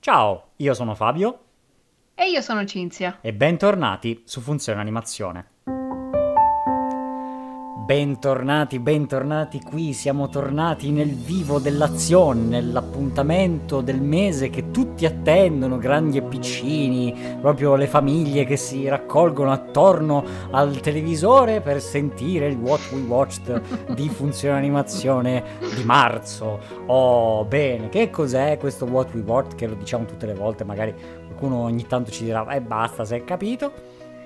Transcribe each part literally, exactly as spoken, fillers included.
Ciao, io sono Fabio E io sono Cinzia. e bentornati su Funzione Animazione. Bentornati, bentornati qui, siamo tornati nel vivo dell'azione, nell'appuntamento del mese che tutti attendono, grandi e piccini, proprio le famiglie che si raccolgono attorno al televisore per sentire il What We Watched di Funzione Animazione di marzo. Oh, bene, che cos'è questo What We Watched? Che lo diciamo tutte le volte, magari qualcuno ogni tanto ci dirà, eh basta, se hai capito.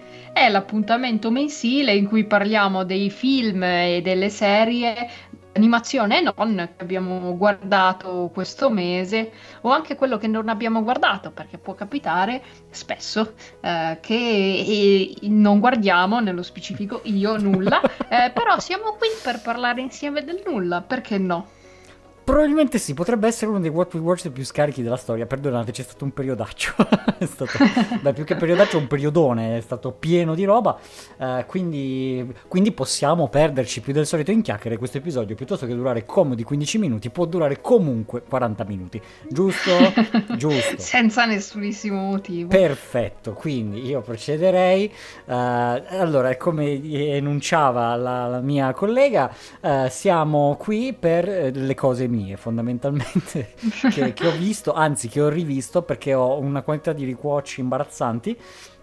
È l'appuntamento mensile in cui parliamo dei film e delle serie, animazione e non, che abbiamo guardato questo mese, o anche quello che non abbiamo guardato, perché può capitare spesso eh, che eh, non guardiamo, nello specifico io, nulla, eh, però siamo qui per parlare insieme del nulla, perché no? Probabilmente sì, potrebbe essere uno dei What We Watched più scarichi della storia. Perdonate, c'è stato un periodaccio. È stato, beh, più che periodaccio, un periodone. È stato pieno di roba. Eh, quindi, quindi possiamo perderci più del solito in chiacchiere. Questo episodio, piuttosto che durare comodi quindici minuti, può durare comunque quaranta minuti. Giusto? Giusto. Senza nessunissimo motivo. Perfetto, quindi io procederei. eh, allora, come enunciava la, la mia collega, eh, siamo qui per eh, le cose mie, fondamentalmente, che, che ho visto, anzi che ho rivisto perché ho una quantità di rewatch imbarazzanti.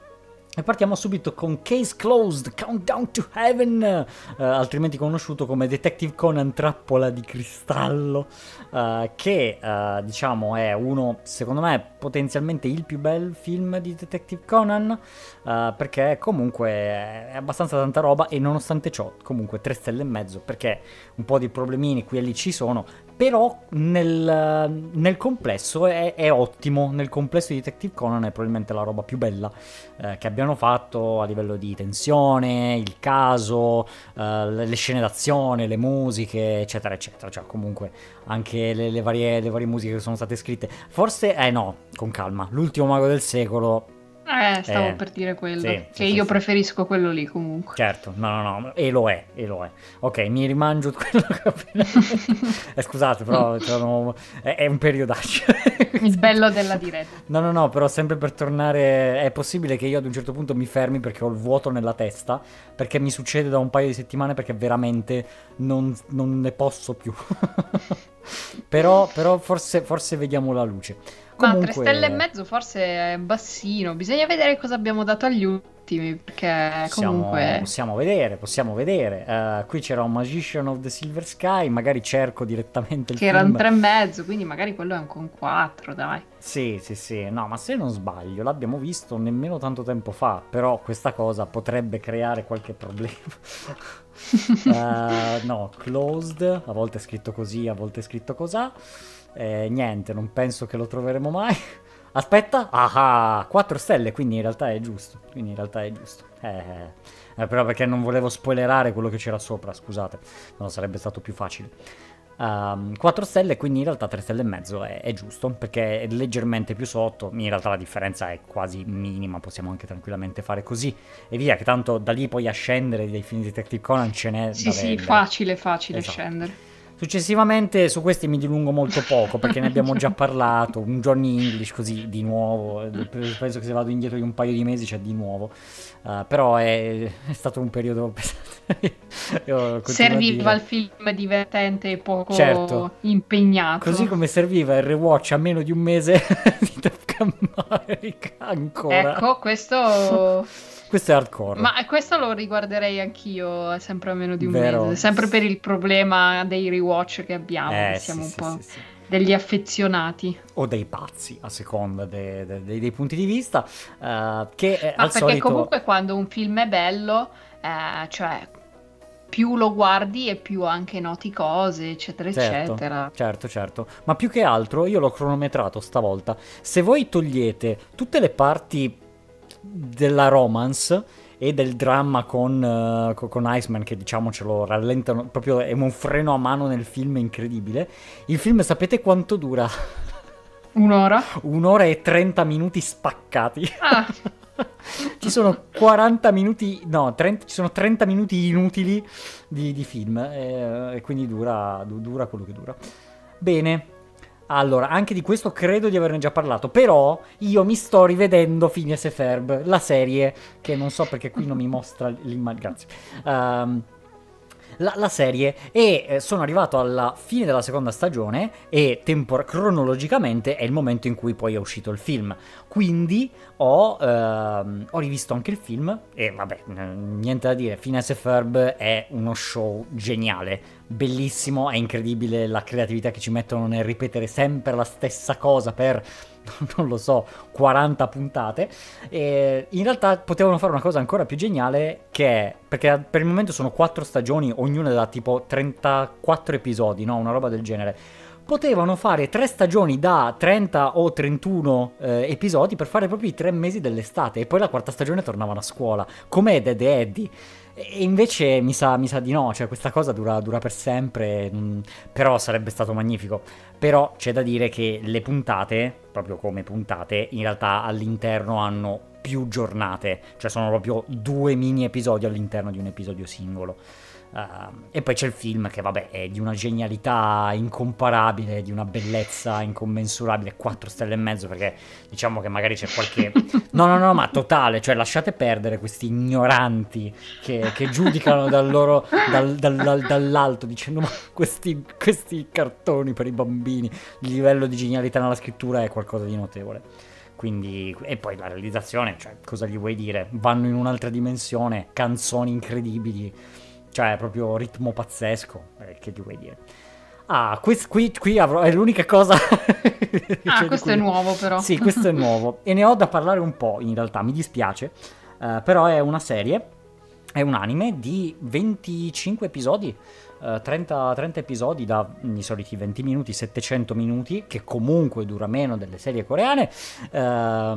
E partiamo subito con Case Closed, Countdown to Heaven, eh, altrimenti conosciuto come Detective Conan Trappola di Cristallo, eh, che eh, diciamo è uno, secondo me, potenzialmente il più bel film di Detective Conan, eh, perché comunque è abbastanza tanta roba e nonostante ciò, comunque tre stelle e mezzo, perché un po' di problemini qui e lì ci sono, però nel, nel complesso è, è ottimo, nel complesso di Detective Conan è probabilmente la roba più bella eh, che abbiano fatto a livello di tensione, il caso, eh, le le scene d'azione, le musiche, eccetera, eccetera. Cioè, comunque, anche le, le varie, le varie musiche che sono state scritte. Forse, eh no, con calma, l'ultimo mago del secolo. Eh, stavo Eh, per dire sì, quello, che sì, sì, io sì. preferisco quello lì comunque. Certo, no, no, no, e lo è, e lo è. Ok, mi rimangio quello che ho appena detto. Eh, scusate, però sono- è, è un periodaccio. Il bello della diretta. No, no, no, però sempre per tornare, è possibile che io ad un certo punto mi fermi perché ho il vuoto nella testa, perché mi succede da un paio di settimane perché veramente non, non ne posso più. Però, però forse, forse vediamo la luce. Ma tre stelle e Comunque, mezzo forse è bassino, bisogna vedere cosa abbiamo dato agli ultimi, perché Possiamo, comunque possiamo vedere, possiamo vedere. Eh, qui c'era un Magician of the Silver Sky, magari cerco direttamente il che erano film. tre e mezzo, quindi magari quello è un con quattro, dai. Sì, sì, sì, no, ma se non sbaglio, l'abbiamo visto nemmeno tanto tempo fa, però questa cosa potrebbe creare qualche problema. Eh, no, closed, a volte è scritto così, a volte è scritto cosà. Eh, niente, non penso che lo troveremo mai. Aspetta, ah, quattro stelle, quindi in realtà è giusto, quindi in realtà è giusto. Eh, eh, però perché non volevo spoilerare quello che c'era sopra, scusate, no, sarebbe stato più facile. Um, quattro stelle, quindi in realtà tre stelle e mezzo è, è giusto, perché è leggermente più sotto, in realtà la differenza è quasi minima, possiamo anche tranquillamente fare così e via, che tanto da lì poi a scendere dei film di Detective Conan ce n'è Sì, da sì, vendere. facile, facile Esatto. scendere. Successivamente su questi mi dilungo molto poco perché ne abbiamo già parlato, un Johnny English così di nuovo, eh, penso che se vado indietro di un paio di mesi c'è di nuovo. Uh, però è, è stato un periodo pesante. Io continuo a Serviva dire. il film divertente e Certo, poco così impegnato. come serviva il rewatch a meno di un mese di Top Gun Maverick ancora. Ecco, questo. Questo è hardcore, Ma questo lo riguarderei anch'io, sempre a meno di un mese, vero? sempre per il problema dei rewatch che abbiamo, che Eh sì, siamo un sì, sì, po' sì. degli affezionati. O dei pazzi, a seconda de- de- de- dei punti di vista, eh, che eh, Ma al perché solito. comunque quando un film è bello, eh, cioè più lo guardi e più anche noti cose, eccetera, Certo, eccetera. certo, certo. Ma più che altro io l'ho cronometrato stavolta. Se voi togliete tutte le parti della romance e del dramma con, eh, co- con Iceman, che diciamo ce lo rallentano, proprio è un freno a mano nel film incredibile. Il film sapete quanto dura? Un'ora? Un'ora e trenta minuti spaccati. Ah, Ci sono quaranta minuti, no, trenta, ci sono trenta minuti inutili di, di film e, e quindi dura, du- dura quello che dura. Bene, Allora, anche di questo credo di averne già parlato, però io mi sto rivedendo Phineas e Ferb, la serie, che non so perché qui non mi mostra l'immagine, grazie. Ehm, la, la serie, e eh, sono arrivato alla fine della seconda stagione e tempor- cronologicamente è il momento in cui poi è uscito il film. Quindi ho, ehm, ho rivisto anche il film e vabbè, n- niente da dire, Phineas e Ferb è uno show geniale, bellissimo, è incredibile la creatività che ci mettono nel ripetere sempre la stessa cosa per, non lo so, quaranta puntate. E in realtà potevano fare una cosa ancora più geniale, che è, perché per il momento sono quattro stagioni, ognuna da tipo trentaquattro episodi, no? Una roba del genere. Potevano fare tre stagioni da trenta o trentuno eh, episodi per fare proprio i tre mesi dell'estate e poi la quarta stagione tornavano a scuola, come Ed Ed e Eddie. E invece mi sa, mi sa di no, cioè questa cosa dura, dura per sempre, mh, però sarebbe stato magnifico. Però c'è da dire che le puntate, proprio come puntate, in realtà all'interno hanno più giornate, cioè sono proprio due mini episodi all'interno di un episodio singolo. Uh, e poi c'è il film che vabbè è di una genialità incomparabile, di una bellezza incommensurabile, quattro stelle e mezzo, perché diciamo che magari c'è qualche... No, no, no, ma totale, cioè lasciate perdere questi ignoranti che, che giudicano dal loro, dal, dal, dal, dall'alto dicendo ma questi, questi cartoni per i bambini, il livello di genialità nella scrittura è qualcosa di notevole. Quindi, e poi la realizzazione, cioè cosa gli vuoi dire? Vanno in un'altra dimensione, canzoni incredibili. Cioè, proprio ritmo pazzesco, eh, che ti vuoi dire? Ah, qui, qui, qui avrò, è l'unica cosa... Ah, cioè, questo cui... è nuovo però. Sì, questo è nuovo. E ne ho da parlare un po', in realtà, mi dispiace. Uh, però è una serie, è un anime di venticinque episodi. Uh, trenta, trenta episodi da i soliti venti minuti, settecento minuti, che comunque dura meno delle serie coreane, um,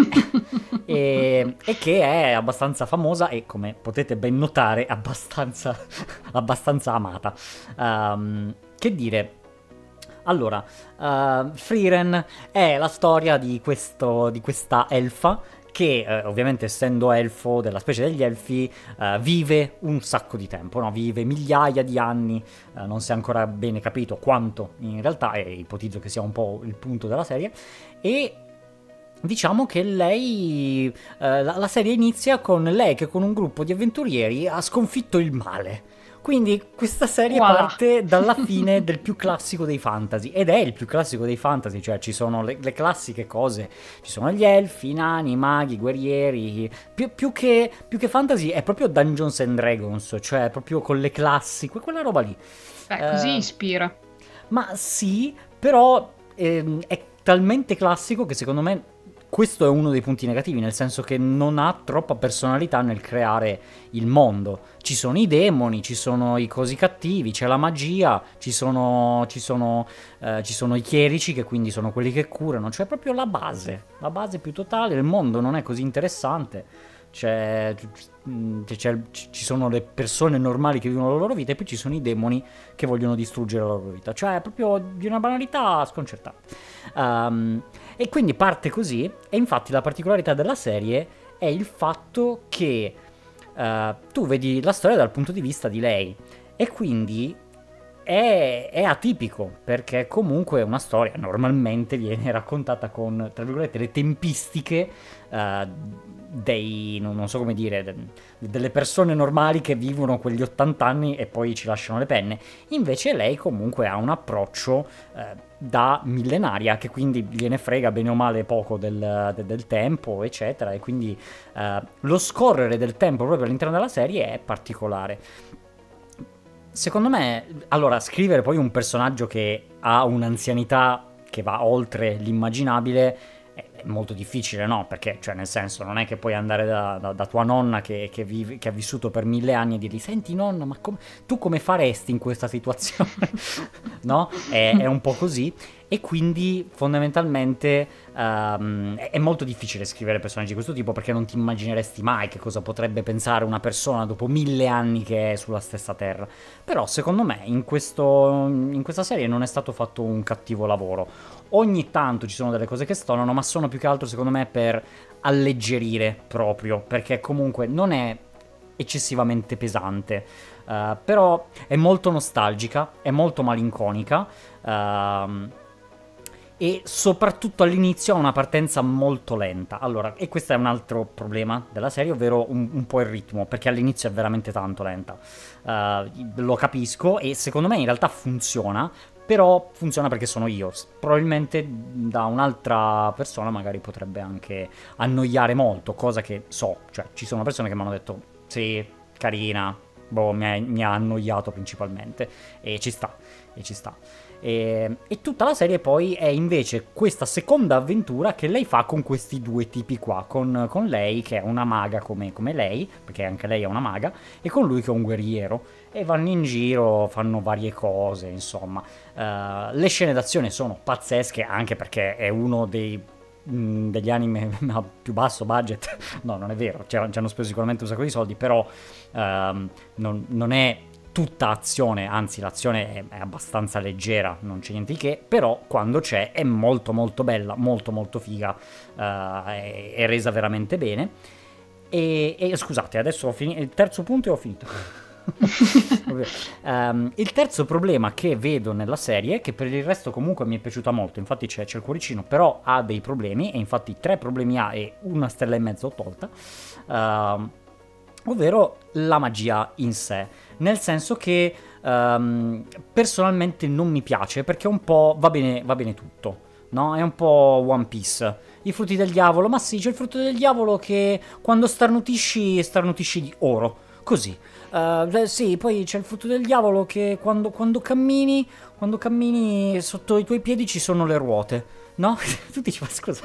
e, e che è abbastanza famosa e, come potete ben notare, abbastanza, abbastanza amata. Um, che dire... Allora, uh, Frieren è la storia di, questo, di questa elfa che eh, ovviamente essendo elfo della specie degli elfi eh, vive un sacco di tempo, no? Vive migliaia di anni, eh, non si è ancora bene capito quanto in realtà, e ipotizzo che sia un po' il punto della serie, e diciamo che lei, eh, la, la serie inizia con lei che con un gruppo di avventurieri ha sconfitto il male. Quindi questa serie Voilà. parte dalla fine del più classico dei fantasy, ed è il più classico dei fantasy, cioè ci sono le, le classiche cose, ci sono gli elfi, i nani, i maghi, i guerrieri, più, più, che, più che fantasy è proprio Dungeons and Dragons, cioè proprio con le classi, que- quella roba lì. Beh, così Eh, ispira. ma sì, però ehm, è talmente classico che secondo me questo è uno dei punti negativi, nel senso che non ha troppa personalità nel creare il mondo. Ci sono i demoni, ci sono i cosi cattivi, c'è la magia, ci sono, ci sono, eh, ci sono i chierici, che quindi sono quelli che curano, cioè proprio la base, la base più totale. Il mondo non è così interessante. C'è, c'è- c'è- ci sono le persone normali che vivono la loro vita e poi ci sono i demoni che vogliono distruggere la loro vita, cioè è proprio di una banalità sconcertante. Ehm, e quindi parte così, e infatti la particolarità della serie è il fatto che eh, tu vedi la storia dal punto di vista di lei, e quindi è, è atipico, perché comunque una storia normalmente viene raccontata con, tra virgolette, le tempistiche eh, dei, non, non so come dire, de- delle persone normali che vivono quegli ottanta anni e poi ci lasciano le penne. Invece lei comunque ha un approccio eh, da millenaria, che quindi gliene frega bene o male poco del, de- del tempo, eccetera, e quindi eh, lo scorrere del tempo proprio all'interno della serie è particolare. Secondo me, allora, scrivere poi un personaggio che ha un'anzianità che va oltre l'immaginabile è è molto difficile, no? Perché, cioè, nel senso, non è che puoi andare da, da- da tua nonna che, che vive- che ha vissuto per mille anni e dirgli: Senti, nonna, ma come- tu come faresti in questa situazione? No? È, è un po' così. E quindi, fondamentalmente, ehm, è, è molto difficile scrivere personaggi di questo tipo, perché non ti immagineresti mai che cosa potrebbe pensare una persona dopo mille anni che è sulla stessa terra. Però, secondo me, in questo, in questa serie non è stato fatto un cattivo lavoro. Ogni tanto ci sono delle cose che stonano, ma sono più che altro, secondo me, per alleggerire proprio, perché comunque non è eccessivamente pesante. Uh, però è molto nostalgica, è molto malinconica, uh, e soprattutto all'inizio ha una partenza molto lenta. Allora, e questo è un altro problema della serie, ovvero un, un po' il ritmo, perché all'inizio è veramente tanto lenta. Uh, lo capisco e secondo me in realtà funziona, però funziona perché sono io. Probabilmente da un'altra persona magari potrebbe anche annoiare molto, cosa che so, cioè ci sono persone che mi hanno detto sì, carina, boh, mi, è, mi ha annoiato principalmente, e ci sta, e ci sta. E, e tutta la serie poi è invece questa seconda avventura che lei fa con questi due tipi qua, con, con lei che è una maga come, come lei, perché anche lei è una maga, e con lui che è un guerriero, e vanno in giro, fanno varie cose, insomma. Uh, le scene d'azione sono pazzesche, anche perché è uno dei mh, degli anime a più basso budget. No, non è vero, ci hanno speso sicuramente un sacco di soldi, però um, non, non è tutta azione, anzi l'azione è, è abbastanza leggera, non c'è niente di che, però quando c'è è molto molto bella, molto molto figa, uh, è, è resa veramente bene. E, e scusate, adesso ho finito, il terzo punto e ho finito. um, il terzo problema che vedo nella serie, che per il resto comunque mi è piaciuta molto, infatti c'è, c'è il cuoricino, però ha dei problemi, e infatti tre problemi ha e una stella e mezzo ho tolta, uh, ovvero la magia in sé, nel senso che um, personalmente non mi piace, perché un po' va bene, va bene tutto, no? È un po' One Piece. I frutti del diavolo, ma sì, c'è il frutto del diavolo che quando starnutisci, starnutisci di oro, così. Uh, sì, poi c'è il frutto del diavolo che quando, quando cammini, quando cammini sotto i tuoi piedi ci sono le ruote, no? Tu dici, ma scusa,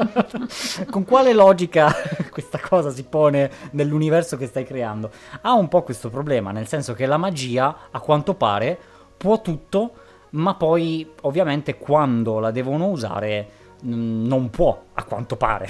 con quale logica questa cosa si pone nell'universo che stai creando? Ha un po' questo problema, nel senso che la magia, a quanto pare, può tutto, ma poi ovviamente quando la devono usare mh, non può, a quanto pare.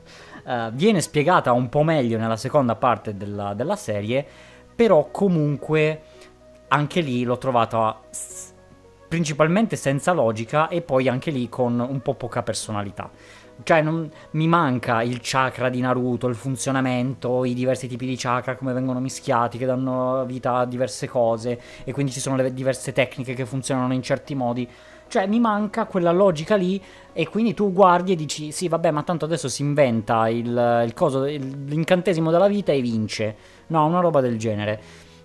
Uh, viene spiegata un po' meglio nella seconda parte della, della serie, però comunque anche lì l'ho trovata s- principalmente senza logica, e poi anche lì con un po' poca personalità. Cioè non, mi manca il chakra di Naruto, il funzionamento, i diversi tipi di chakra, come vengono mischiati, che danno vita a diverse cose, e quindi ci sono le diverse tecniche che funzionano in certi modi. Cioè mi manca quella logica lì, e quindi tu guardi e dici sì vabbè, ma tanto adesso si inventa il, il coso, il- l'incantesimo della vita e vince. No, una roba del genere.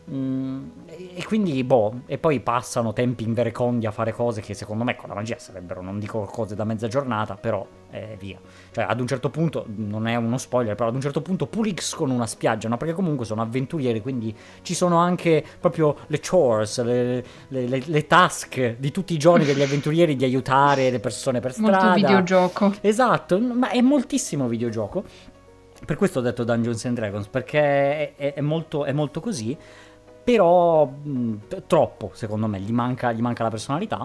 Mm, e e quindi boh, e poi passano tempi inverecondi a fare cose che secondo me con la magia sarebbero, non dico cose da mezza giornata, però eh, via. Cioè ad un certo punto, non è uno spoiler, però ad un certo punto puliscono una spiaggia, no? Perché comunque sono avventurieri, quindi ci sono anche proprio le chores, le, le, le, le task di tutti i giorni degli avventurieri di aiutare le persone per strada. Molto videogioco. Esatto, ma è moltissimo videogioco. Per questo ho detto Dungeons and Dragons, perché è, è- è molto, è molto così, però mh, t- troppo, secondo me, gli manca, gli manca la personalità,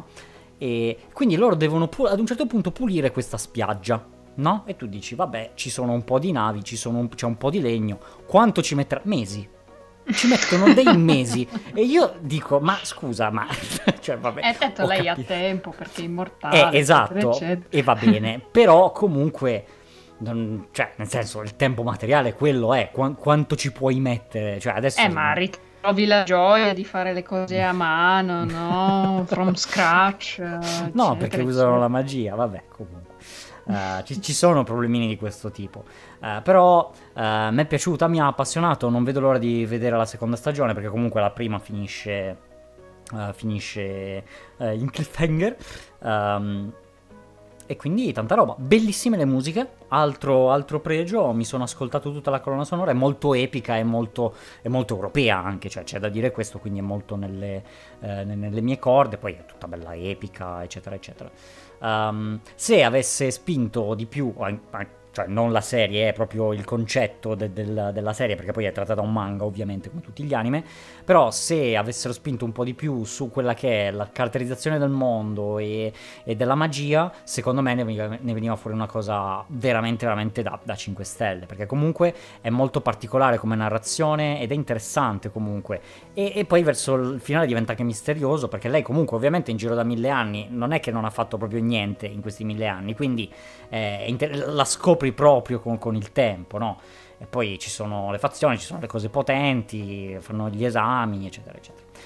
e quindi loro devono pu- ad un certo punto pulire questa spiaggia, no? E tu dici, vabbè, ci sono un po' di navi, ci sono un- c'è un po' di legno, quanto ci metterà? Mesi. Ci mettono dei mesi, e io dico, ma scusa, ma... cioè, vabbè, E detto ho lei ha capito. tempo perché è immortale, Eh, eccetera, esatto, eccetera. e va bene, però comunque, non- cioè, nel senso, il tempo materiale quello è, qua- quanto ci puoi mettere, cioè adesso... Eh, ma ritrovi la gioia di fare le cose a mano, no? From scratch, eh, No, perché eccetera, usano la eccetera. magia, vabbè, comunque. Eh, ci, ci sono problemini di questo tipo. Eh, però eh, mi è piaciuta, mi ha appassionato, non vedo l'ora di vedere la seconda stagione, perché comunque la prima finisce, eh, finisce eh, in cliffhanger. Ehm, E quindi tanta roba, bellissime le musiche, altro, altro pregio, mi sono ascoltato tutta la colonna sonora, è molto epica, è molto, è molto europea anche, cioè c'è da dire questo, quindi è molto nelle, eh, ne- nelle mie corde, poi è tutta bella epica, eccetera, eccetera. Um, se avesse spinto di più, an- an- cioè non la serie, è proprio il concetto de- del- della serie, perché poi è trattata da un manga ovviamente come tutti gli anime, però se avessero spinto un po' di più su quella che è la caratterizzazione del mondo e, e della magia, secondo me ne veniva, ne veniva fuori una cosa veramente veramente da, da cinque stelle, perché comunque è molto particolare come narrazione ed è interessante comunque, e, e poi verso il finale diventa anche misterioso, perché lei comunque ovviamente in giro da mille anni non è che non ha fatto proprio niente in questi mille anni, quindi eh, è inter- la scopri proprio con, con il tempo, no? E poi ci sono le fazioni, ci sono le cose potenti, fanno gli esami, eccetera, eccetera.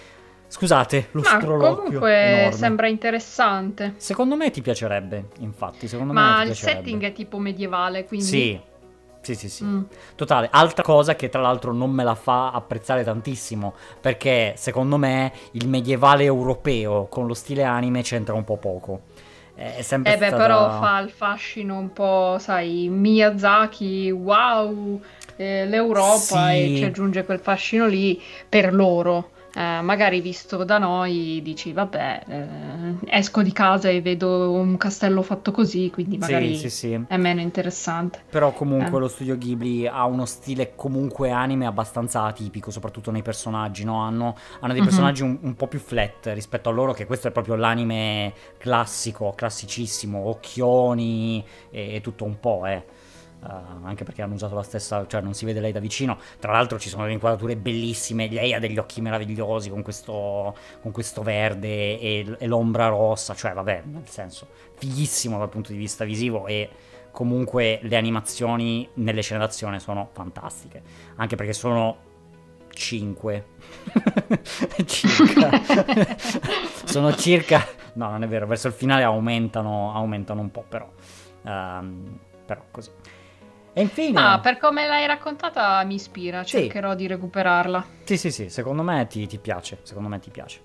Scusate, lo Ma sproloquio comunque enorme. sembra interessante. Secondo me ti piacerebbe, infatti, secondo me Ma ti il piacerebbe. setting è tipo medievale, quindi... Sì, sì, sì, sì. Mm. Totale. Altra cosa che tra l'altro non me la fa apprezzare tantissimo, perché secondo me il medievale europeo con lo stile anime c'entra un po' poco. È sempre Eh beh, però stata... fa il fascino un po', sai, Miyazaki, wow, eh, l'Europa e ci Sì, aggiunge quel fascino lì per loro. Eh, magari visto da noi dici, vabbè, eh, esco di casa e vedo un castello fatto così, quindi sì, sì, magari sì. è meno interessante. Però Eh. comunque lo studio Ghibli ha uno stile comunque anime abbastanza atipico, soprattutto nei personaggi, no? Hanno, hanno dei Mhm. personaggi un, un po' più flat rispetto a loro, che questo è proprio l'anime classico, classicissimo, occhioni e, e tutto un po', eh. Uh, anche perché hanno usato la stessa, cioè non si vede lei da vicino. Tra l'altro ci sono delle inquadrature bellissime, lei ha degli occhi meravigliosi con questo, con questo verde e, e l'ombra rossa, cioè vabbè, nel senso, fighissimo dal punto di vista visivo e comunque le animazioni nelle scene d'azione sono fantastiche, anche perché sono cinque circa. Sono circa, no non è vero, verso il finale aumentano, aumentano un po', però um, però così. E Ma infine, per come l'hai raccontata mi ispira, sì, cercherò di recuperarla. sì, sì, sì, secondo me ti, ti piace, secondo me ti piace.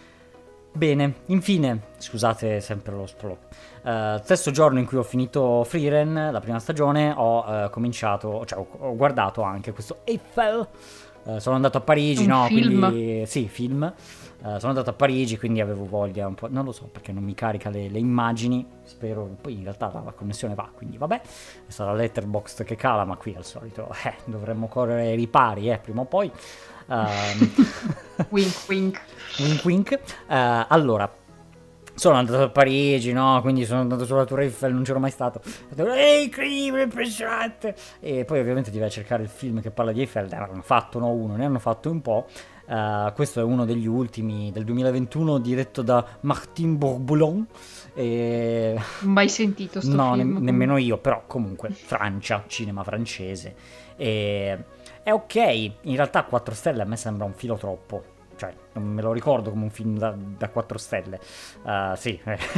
Bene, infine, scusate sempre lo sprolo. Uh, stesso giorno in cui ho finito Frieren, la prima stagione, ho uh, cominciato, cioè ho, ho guardato anche questo Eiffel. Uh, sono andato a Parigi, Un no? film. Quindi, sì, film. Uh, sono andato a Parigi, quindi avevo voglia un po'. Non lo so perché non mi carica le, le immagini. Spero. Poi in realtà la, la connessione va, quindi vabbè. È stata Letterboxd che cala, ma qui al solito eh, dovremmo correre ai ripari, eh, prima o poi. Um, Wink wink. wink wink. Uh, allora, sono andato a Parigi, no? Quindi sono andato sulla Tour Eiffel, non c'ero mai stato. Ho detto, è incredibile, impressionante. E poi ovviamente ti vai a cercare il film che parla di Eiffel. Ne hanno fatto, no, uno, ne hanno fatto un po'. Uh, questo è uno degli ultimi del duemilaventuno, diretto da Martin Bourboulon. E... Mai sentito sto no, ne- film. nemmeno io, però comunque Francia, cinema francese. E... è ok, in realtà quattro stelle a me sembra un filo troppo. Cioè, non me lo ricordo come un film da, da quattro stelle. Uh, sì,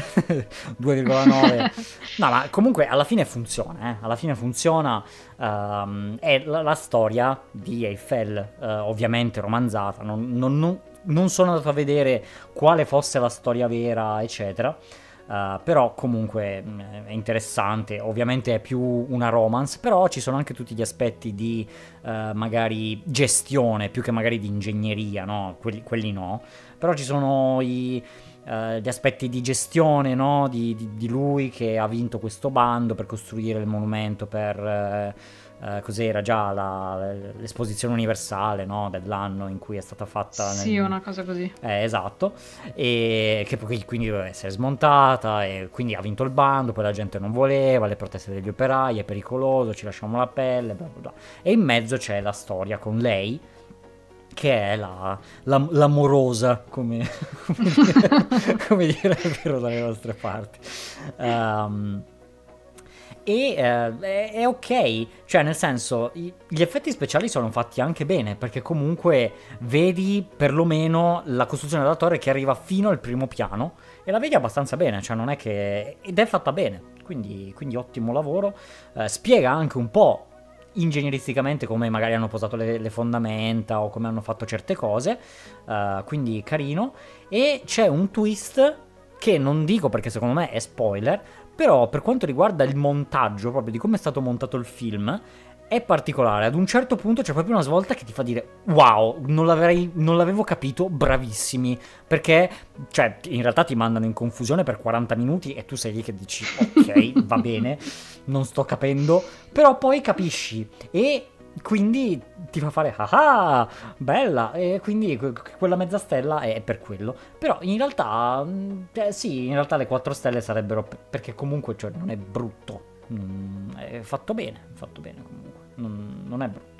due virgola nove. No, ma comunque alla fine funziona, eh. Alla fine funziona. Um, è la, la storia di Eiffel, uh, ovviamente romanzata. Non, non, non, non sono andato a vedere quale fosse la storia vera, eccetera. Uh, però comunque mh, è interessante, ovviamente è più una romance, però ci sono anche tutti gli aspetti di uh, magari gestione più che magari di ingegneria, no? Quelli, quelli no, però ci sono i, uh, gli aspetti di gestione, no? Di, di, di lui che ha vinto questo bando per costruire il monumento per... Uh, Uh, cos'era già la, l'esposizione universale, no? Dell'anno in cui è stata fatta Sì, nel... una cosa così. eh, esatto, e che poi quindi doveva essere smontata e quindi ha vinto il bando, poi la gente non voleva, le proteste degli operai, è pericoloso, ci lasciamo la pelle, bla bla bla. E in mezzo c'è la storia con lei che è la, la, l'amorosa, come, come, dire, come direbbero dalle nostre parti. Um, E eh, è, è ok, cioè nel senso i- gli effetti speciali sono fatti anche bene perché comunque vedi perlomeno la costruzione della torre che arriva fino al primo piano e la vedi abbastanza bene, cioè non è che... ed è fatta bene, quindi, quindi ottimo lavoro. Eh, spiega anche un po' ingegneristicamente come magari hanno posato le, le fondamenta o come hanno fatto certe cose, eh, quindi carino. E c'è un twist che non dico perché secondo me è spoiler, però per quanto riguarda il montaggio, proprio di come è stato montato il film, è particolare. Ad un certo punto c'è proprio una svolta che ti fa dire wow, non l'avrei, non l'avevo capito, bravissimi. Perché, cioè, in realtà ti mandano in confusione per quaranta minuti e tu sei lì che dici ok, va bene, non sto capendo, però poi capisci e... quindi ti fa fare ah bella, e quindi que- quella mezza stella è per quello. Però in realtà mh, eh, sì, in realtà le quattro stelle sarebbero p- perché comunque cioè, non è brutto. Mm, è fatto bene, è fatto bene comunque, non, non è brutto.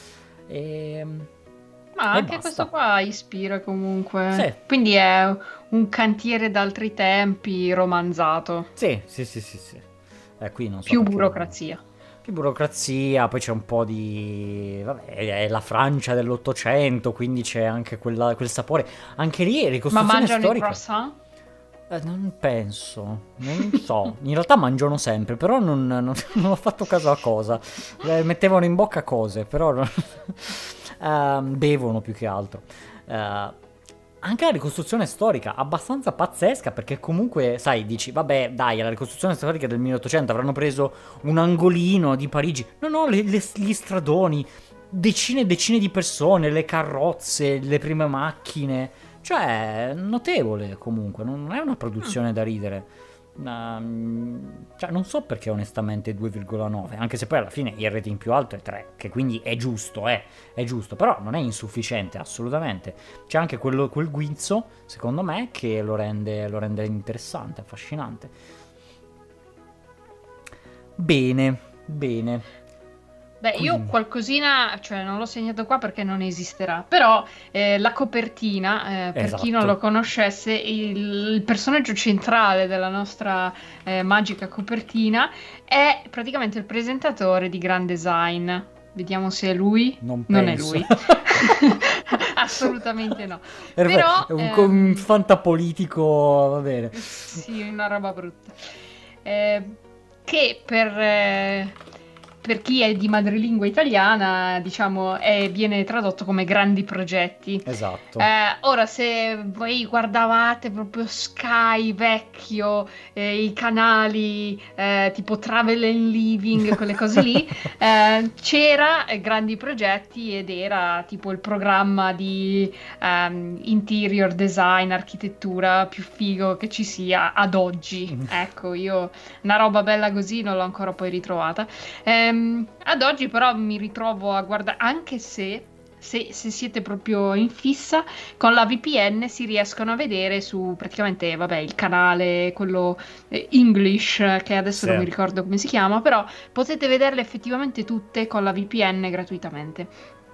E, Ma e anche basta. questo qua ispira Sì, comunque. Quindi è un cantiere d'altri tempi romanzato. sì, sì, sì, sì, sì. Eh, qui non so Più perché ho... burocrazia. più burocrazia, poi c'è un po' di... vabbè, è la Francia dell'Ottocento, quindi c'è anche quella- quel sapore. Anche lì, Ma ricostruzione mangiano i storica. croissant? Eh, non penso, non so. In realtà mangiano sempre, però non, non- non ho fatto caso a cosa. Eh, mettevano in bocca cose, però non- Ehm, bevono più che altro. Eh, Anche la ricostruzione storica, abbastanza pazzesca, perché comunque, sai, dici, vabbè, dai, la ricostruzione storica del milleottocento avranno preso un angolino di Parigi. No, no, le- le- gli stradoni, decine e decine di persone, le carrozze, le prime macchine. Cioè, notevole comunque, non non è una produzione da ridere. Ehm, cioè, non so perché onestamente due virgola nove, anche se poi alla fine il rating più alto è tre, che quindi è giusto, eh, è giusto, però non è insufficiente assolutamente. C'è anche quello, quel guizzo, secondo me, che lo rende, lo rende interessante, affascinante. Bene, bene. Beh, io Quindi, qualcosina, cioè non l'ho segnato qua perché non esisterà, però eh, la copertina, eh, per chi non lo esatto. conoscesse, il, il personaggio centrale della nostra eh, magica copertina è praticamente il presentatore di Grand Design. Vediamo se è lui. Non Non è penso. lui. Assolutamente no. Perfetto, Però, è un, co- un ehm, fantapolitico, va bene. sì, una roba brutta. Eh, che per, eh, per chi è di madrelingua italiana, diciamo, è- viene tradotto come grandi progetti. Esatto. Eh, ora, se voi guardavate proprio Sky vecchio, eh, i canali eh, tipo Travel and Living, quelle cose lì, eh, c'era eh, grandi progetti ed era tipo il programma di ehm, interior design, architettura più figo che ci sia ad oggi. Ecco, io una roba bella così non l'ho ancora poi ritrovata. Ehm, ad oggi però mi ritrovo a guardare, anche se, se, se siete proprio in fissa, con la V P N si riescono a vedere su praticamente, vabbè, il canale, quello eh, English, che adesso non Sì. mi ricordo come si chiama, però potete vederle effettivamente tutte con la V P N gratuitamente.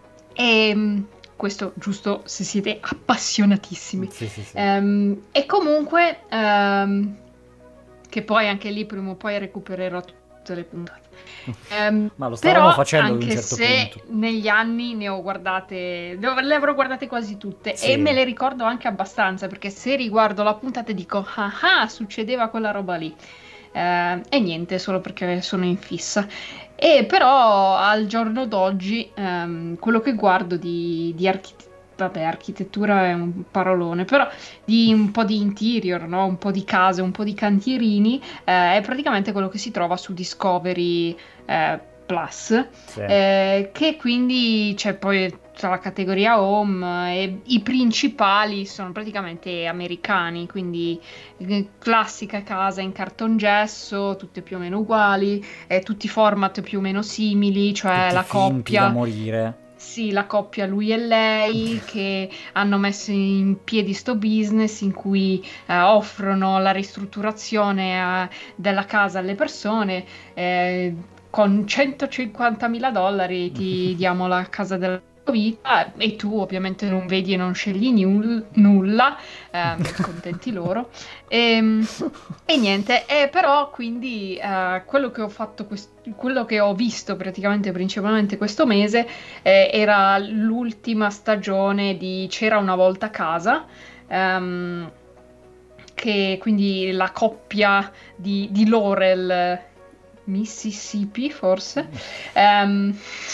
E mh, questo giusto se siete appassionatissimi. Sì, sì, sì. Ehm, e comunque, ehm, che poi anche lì prima o poi recupererò tutte le puntate. Ehm, Ma lo stavamo però, facendo ad un anche certo se punto. negli anni ne ho guardate, ne- le avrò guardate quasi tutte e Sì. me le ricordo anche abbastanza, perché se riguardo la puntata dico, ah ah, succedeva quella roba lì. Eh, e niente, solo perché sono in fissa. E però al giorno d'oggi ehm, quello che guardo di, di architettura, vabbè, architettura è un parolone, però di un po' di interior, no? Un po' di case, un po' di cantierini, eh, è praticamente quello che si trova su Discovery eh, Plus, Sì. eh, che quindi c'è poi tutta la categoria home eh, e i principali sono praticamente americani, quindi eh, classica casa in cartongesso, tutte più o meno uguali, eh, tutti format più o meno simili, cioè Tutti la finti da coppia. morire. Sì, la coppia lui e lei che hanno messo in piedi sto business in cui eh, offrono la ristrutturazione eh, della casa alle persone. eh, con centocinquantamila dollari ti diamo la casa della tua vita e tu ovviamente non vedi e non scegli niul- nulla, ehm, contenti loro. E, e niente, e però quindi eh, quello che ho fatto, quest- quello che ho visto praticamente principalmente questo mese eh, era l'ultima stagione di C'era una volta a casa, ehm, che quindi la coppia di, di Laurel, Mississippi forse. Ehm,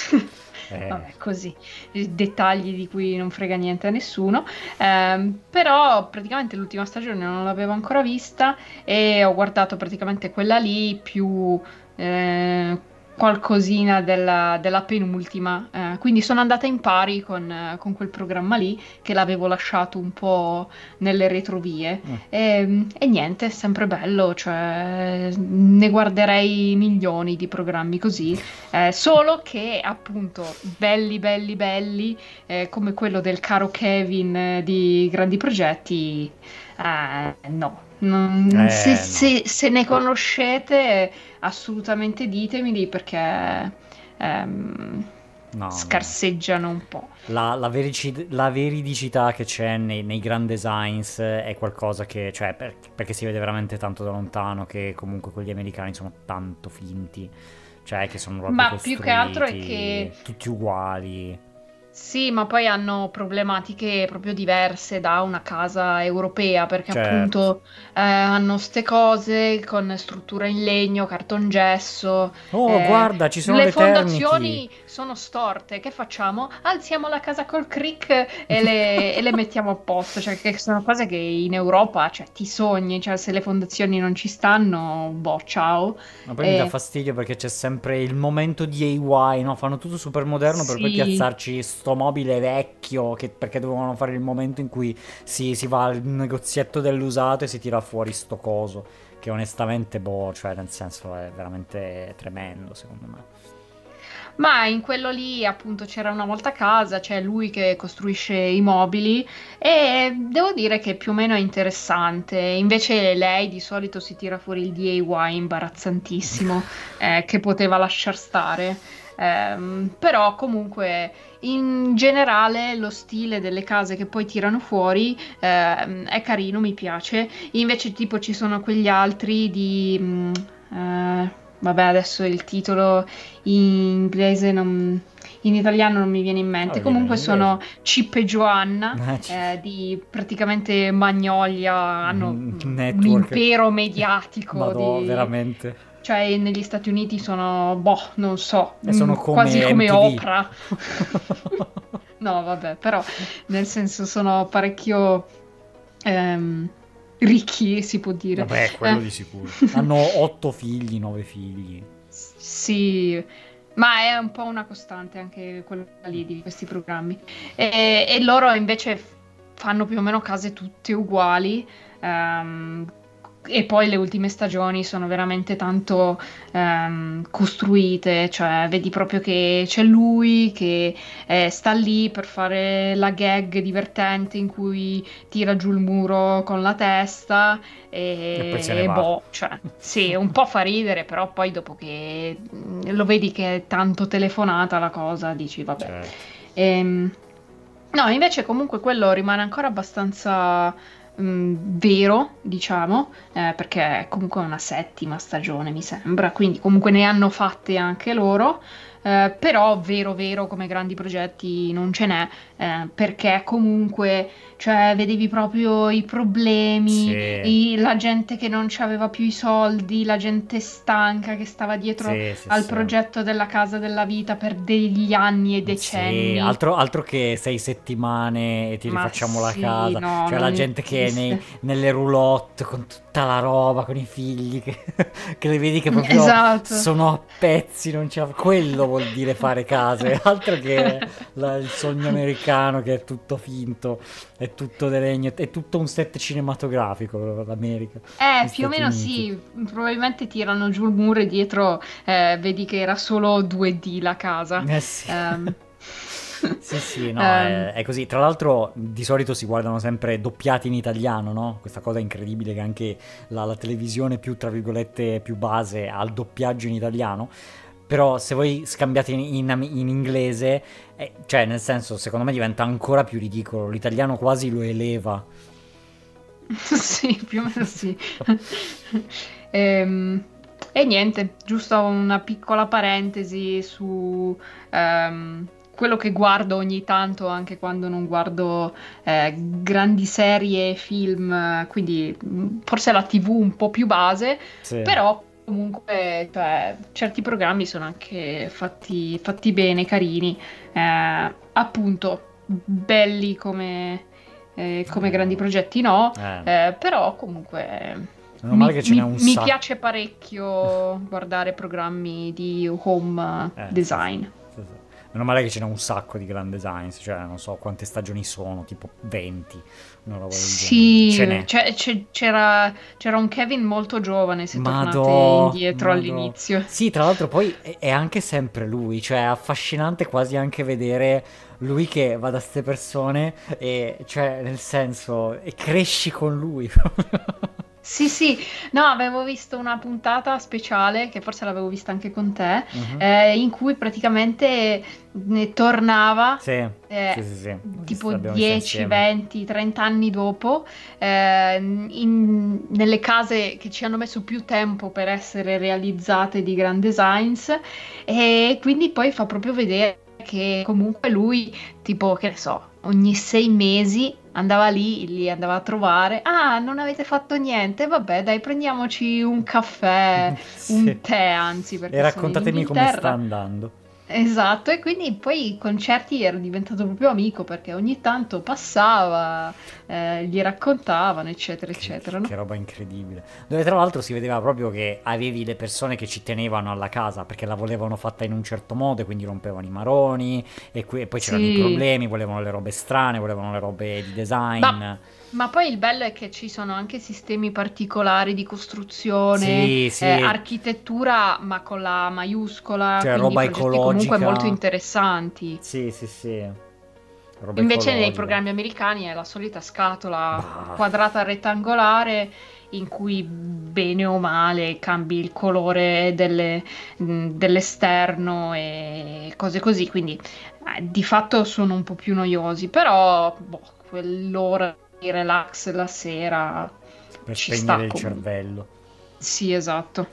Eh, Vabbè, così, dettagli di cui non frega niente a nessuno. Ehm, però praticamente l'ultima stagione non l'avevo ancora vista e ho guardato praticamente quella lì più eh, qualcosina della, della penultima. Eh, quindi sono andata in pari con, eh, con quel programma lì che l'avevo lasciato un po' nelle retrovie. mm. E, e niente, è sempre bello, cioè ne guarderei milioni di programmi così. Eh, solo che appunto belli, belli, belli, eh, come quello del caro Kevin eh, di Grandi Progetti, eh, no. Non- se, Eh, no. se- se ne conoscete, assolutamente ditemeli perché ehm, No, no. scarseggiano un po'. La, la verici- la veridicità che c'è nei, nei grand designs è qualcosa che, cioè, per- perché si vede veramente tanto da lontano che comunque quelli americani sono tanto finti, cioè che sono proprio Ma più che altro è costruiti che tutti uguali. sì, ma poi hanno problematiche proprio diverse da una casa europea, perché Certo. appunto eh, hanno ste cose con struttura in legno, cartongesso, Oh, eh, guarda, ci sono le l'Eternity. fondazioni sono storte. Che facciamo? Alziamo la casa col crick e le, e le mettiamo a posto, cioè che sono cose che in Europa, cioè, ti sogni, cioè se le fondazioni non ci stanno, boh, ciao. Ma poi mi dà Eh, fastidio perché c'è sempre il momento di A I, no? Fanno tutto super moderno per poi sì. piazzarci sto mobile vecchio, che- perché dovevano fare il momento in cui si, si va al negozietto dell'usato e si tira fuori sto coso, che onestamente, boh, cioè nel senso è veramente tremendo secondo me. Ma in quello lì appunto c'era una volta casa, c'è lui che costruisce i mobili e devo dire che più o meno è interessante. Invece lei di solito si tira fuori il D I Y imbarazzantissimo eh, che poteva lasciar stare. Ehm, però comunque in generale lo stile delle case che poi tirano fuori ehm, è carino, mi piace. Invece tipo ci sono quegli altri di... mm, eh, vabbè, adesso il titolo in inglese non- in italiano non mi viene in mente. Vabbè, dillo in Comunque inglese. sono Chip e Joanna, Eh, c- eh, di praticamente Magnolia, hanno mm, mm, un Network. impero mediatico Madò, di... veramente. Cioè, negli Stati Uniti sono, boh, non so, E mm, sono quasi come come M T V. Oprah. No, vabbè, però nel senso sono parecchio ehm, ricchi, si può dire. Vabbè, quello Eh, di sicuro. Hanno otto figli, nove figli. Sì, ma è un po' una costante anche quella lì di questi programmi. E, e loro invece f- fanno più o meno case tutte uguali. ehm, e poi le ultime stagioni sono veramente tanto ehm, costruite, cioè vedi proprio che c'è lui che eh, sta lì per fare la gag divertente in cui tira giù il muro con la testa E poi se ne e va. boh, cioè, sì, un po' fa ridere, però poi dopo che mm, lo vedi che è tanto telefonata la cosa, dici vabbè. Certo. Ehm, no, invece comunque quello rimane ancora abbastanza mm, vero, diciamo, eh, perché è comunque una settima stagione, mi sembra, quindi comunque ne hanno fatte anche loro. Eh, però vero vero come grandi progetti non ce n'è, eh, perché comunque cioè, vedevi proprio i problemi, Sì, i- la gente che non aveva più i soldi, la gente stanca che stava dietro sì, sì, al sì. progetto della casa della vita per degli anni e Sì, decenni. altro, altro che sei settimane e ti Ma rifacciamo la sì, casa. no, Cioè la non gente che è nei- esiste. nelle roulotte con tutta la roba, con i figli, che, che le vedi che proprio Esatto. sono a pezzi, non c'è... Quello vuol dire fare case, altro che la- il sogno americano che è tutto finto, è tutto di legno, è tutto un set cinematografico l'America, gli Eh, più o Stati meno Uniti. sì, probabilmente tirano giù il muro e dietro eh, vedi che era solo due D la casa. Eh sì. Ehm, Sì, sì, no, ehm, è, è così. Tra l'altro, di solito si guardano sempre doppiati in italiano, no? Questa cosa incredibile che anche la, la televisione più, tra virgolette, più base ha il doppiaggio in italiano. Però se voi scambiate in, in- in inglese, eh, cioè nel senso, secondo me diventa ancora più ridicolo. L'italiano quasi lo eleva. sì, più o meno sì. Ehm, e niente, giusto una piccola parentesi su ehm, quello che guardo ogni tanto, anche quando non guardo eh, grandi serie e film, eh, quindi mh, forse la T V un po' più base, Sì. però comunque cioè, certi programmi sono anche fatti, fatti bene, carini, eh, appunto belli come, eh, come Eh, grandi progetti, no? eh, Eh, però comunque meno male mi, che ce n'è mi- un mi sacco. piace parecchio guardare programmi di home Eh, sì, sì, design. sì, sì. Meno male che ce n'è un sacco di Grand Designs, cioè non so quante stagioni sono, tipo venti, una roba del genere. Ce Sì, n'è. c'è- c'è- c'era, c'era un Kevin molto giovane, se tornate Madò, indietro madò. all'inizio. Sì, tra l'altro poi è è anche sempre lui, cioè è affascinante quasi anche vedere lui che va da ste persone e, cioè, nel senso, e cresci con lui. Sì, sì, no, avevo visto una puntata speciale, che forse l'avevo vista anche con te, Mhm. eh, in cui praticamente ne tornava Sì, sì, eh, sì, sì, tipo l'abbiamo vista dieci, insieme. venti, trenta anni dopo, eh, in- nelle case che ci hanno messo più tempo per essere realizzate di Grand Designs, e quindi poi fa proprio vedere che comunque lui, tipo, che ne so, ogni sei mesi andava lì, li andava a trovare. Ah, non avete fatto niente? Vabbè, dai, prendiamoci un caffè, Sì. un tè, anzi, E perché sono in raccontatemi come sta Inghilterra. andando. Esatto, e quindi poi i concerti ero diventato proprio amico perché ogni tanto passava, eh, gli raccontavano, eccetera, Che, che- eccetera, no? che roba incredibile. Dove tra l'altro si vedeva proprio che avevi le persone che ci tenevano alla casa perché la volevano fatta in un certo modo e quindi rompevano i maroni e, qui- e poi c'erano i Sì, problemi, volevano le robe strane, volevano le robe di ma, design. ma poi il bello è che ci sono anche sistemi particolari di costruzione, Sì, eh, sì, architettura, ma con la maiuscola, cioè quindi roba progetti comunque molto ecologica. interessanti. Sì, sì, sì, roba Invece nei ecologica. programmi americani è la solita scatola Bah, quadrata rettangolare in cui bene o male cambi il colore delle- mh, dell'esterno e cose così, quindi eh, di fatto sono un po' più noiosi, però boh, quell'ora di relax la sera per ci spegnere sta il comunque. cervello. Sì, esatto.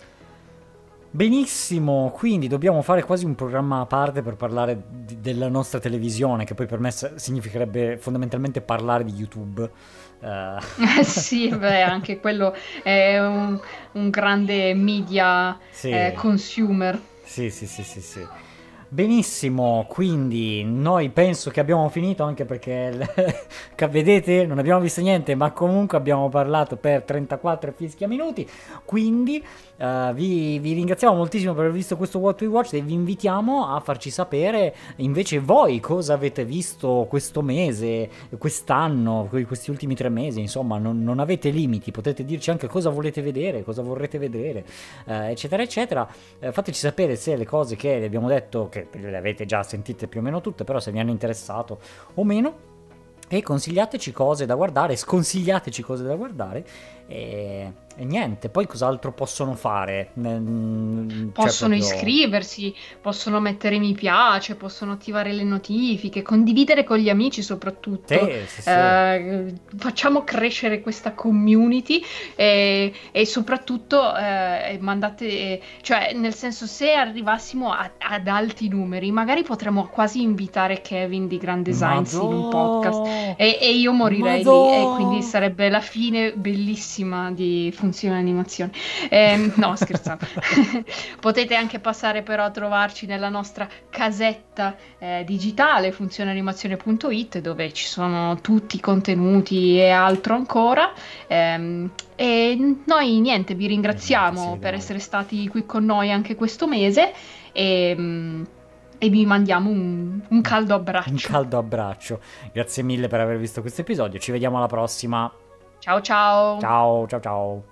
Benissimo, quindi dobbiamo fare quasi un programma a parte per parlare di- della nostra televisione, che poi per me s- significherebbe fondamentalmente parlare di YouTube. Eh, Eh sì, beh, anche quello è un, un grande media eh, sì, consumer. sì, sì, sì, sì, sì. Benissimo, quindi noi penso che abbiamo finito anche perché il- che vedete non abbiamo visto niente, ma comunque abbiamo parlato per trentaquattro e fischia minuti, quindi eh, vi, vi ringraziamo moltissimo per aver visto questo What We Watch e vi invitiamo a farci sapere invece voi cosa avete visto questo mese, quest'anno, que- questi ultimi tre mesi, insomma non, non avete limiti, potete dirci anche cosa volete vedere, cosa vorrete vedere, eh, eccetera, eccetera. Eh, fateci sapere se le cose che vi abbiamo detto, che le avete già sentite più o meno tutte, però se vi hanno interessato o meno. E consigliateci cose da guardare, sconsigliateci cose da guardare. E, e niente, poi cos'altro possono fare? Mm, Cioè Possono proprio... iscriversi, possono mettere mi piace, possono attivare le notifiche, condividere con gli amici soprattutto. Sì, sì, sì. Eh, facciamo crescere questa community e, e soprattutto eh, mandate, cioè nel senso se arrivassimo a- ad alti numeri, magari potremmo quasi invitare Kevin di Grand Designs in un podcast Madò! e, e io morirei lì e quindi Madò! sarebbe la fine bellissima di Funzione Animazione. Ehm, no, scherzando. Potete anche passare però a trovarci nella nostra casetta eh, digitale funzioneanimazione punto it dove ci sono tutti i contenuti e altro ancora. Ehm, e noi niente, vi E niente, si ringraziamo vede per male. essere stati qui con noi anche questo mese e, mm, e vi mandiamo un, un caldo Un abbraccio. caldo abbraccio. Grazie mille per aver visto questo episodio. Ci vediamo alla prossima. Ciao ciao! Ciao, ciao, ciao.